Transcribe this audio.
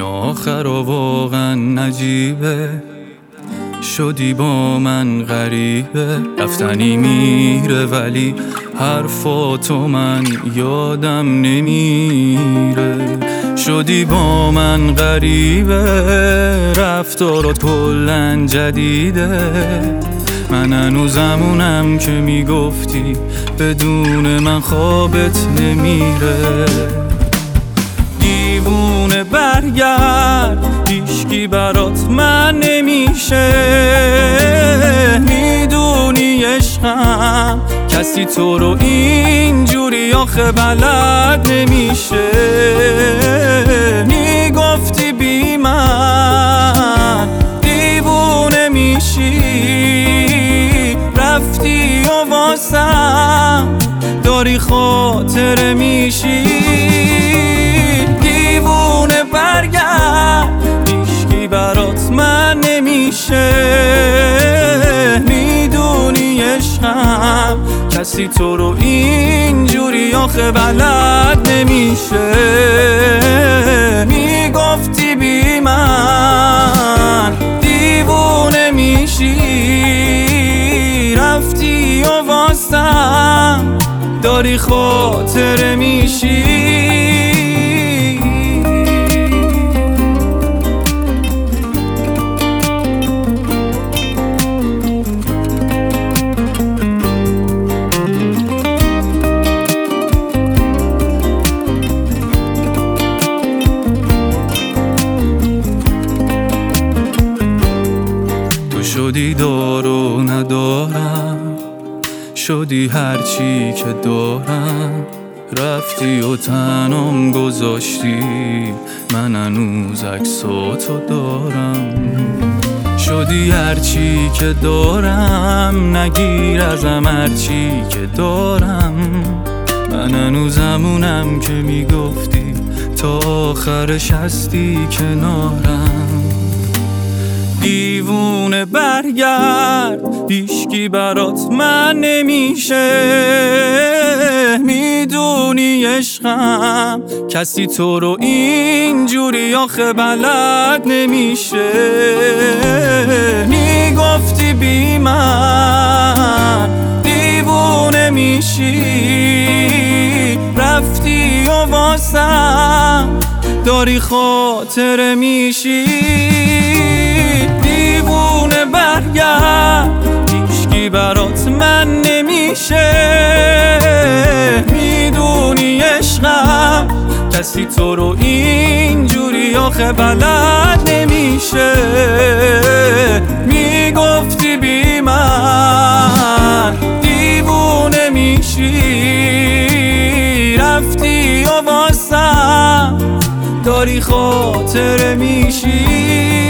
این آخر واقعا نجیبه، شدی با من غریبه. رفتنی میره ولی حرفاتو من یادم نمیره. شدی با من غریبه، رفتارات کلن جدیده. من هنوزمونم که میگفتی بدون من خوابت نمیره. دیوونه برگرد، هیچکی برات من نمیشه. میدونی عشقم کسی تو رو اینجوری آخه بلد نمیشه. میگفتی بی من دیوونه میشی، رفتی و واسم داری خاطره میشی. دیوونه برگرد، هیچکی برات من نمیشه. میدونی عشقم کسی تو رو اینجوری آخه بلد نمیشه. میگفتی بی من دیوونه میشی، رفتی و واسم داری خاطره میشی. شدی دارو ندارم، شدی هرچی که دارم. رفتی و تنم گذاشتی، من هنوز عکساتو دارم. شدی هرچی که دارم، نگیر ازم هرچی که دارم. من هنوزمونم که میگفتی تا آخرش هستی کنارم. دیوونه برگرد، هیچکی برات من نمیشه. میدونی عشقم کسی تو رو اینجوری آخه بلد نمیشه. میگفتی بی من دیوونه میشی، رفتی و واسم داری خاطره میشی. دیوونه برگرد، هیچکی برات من نمیشه. میدونی عشقم کسی تو رو اینجوری آخه بلد نمیشه. میگفتی بی من دیوونه میشی، رفتی و واسم داری خاطره میشی.